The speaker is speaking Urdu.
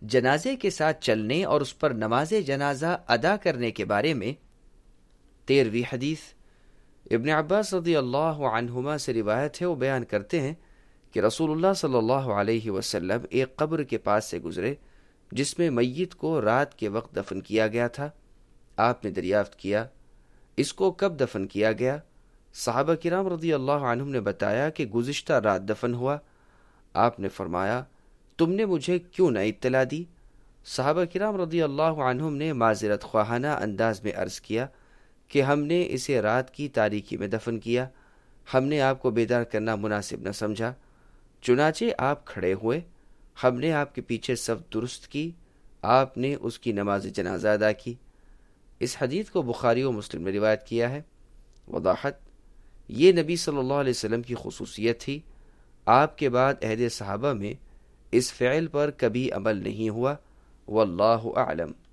جنازے کے ساتھ چلنے اور اس پر نماز جنازہ ادا کرنے کے بارے میں 13ویں حدیث ابن عباس رضی اللہ عنہما سے روایت ہے، وہ بیان کرتے ہیں کہ رسول اللہ صلی اللہ علیہ وسلم ایک قبر کے پاس سے گزرے جس میں میت کو رات کے وقت دفن کیا گیا تھا۔ آپ نے دریافت کیا اس کو کب دفن کیا گیا؟ صحابہ کرام رضی اللہ عنہم نے بتایا کہ گزشتہ رات دفن ہوا۔ آپ نے فرمایا تم نے مجھے کیوں نہ اطلاع دی؟ صحابہ کرام رضی اللہ عنہم نے معذرت خواہانہ انداز میں عرض کیا کہ ہم نے اسے رات کی تاریکی میں دفن کیا، ہم نے آپ کو بیدار کرنا مناسب نہ سمجھا، چنانچہ آپ کھڑے ہوئے، ہم نے آپ کے پیچھے صف درست کی، آپ نے اس کی نماز جنازہ ادا کی۔ اس حدیث کو بخاری و مسلم نے روایت کیا ہے۔ وضاحت: یہ نبی صلی اللہ علیہ وسلم کی خصوصیت تھی، آپ کے بعد عہد صحابہ میں اس فعل پر کبھی عمل نہیں ہوا۔ واللہ اعلم۔